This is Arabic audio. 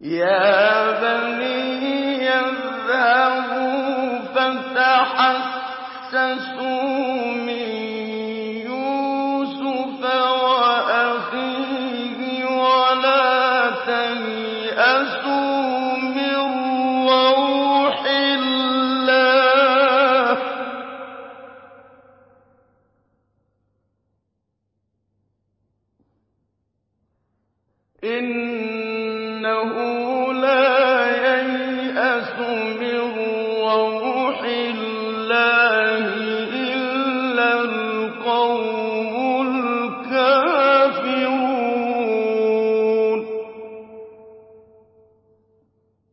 يَا بَنِيَّ اذْهَبُوا فَتَحَسَّسُوا مِن يُوسُفَ وَأَخِيهِ وَلَا تَيْأَسُوا مِن رَّوْحِ اللَّهِ ۖ إِنَّهُ لَا يَيْأَسُ مِن رَّوْحِ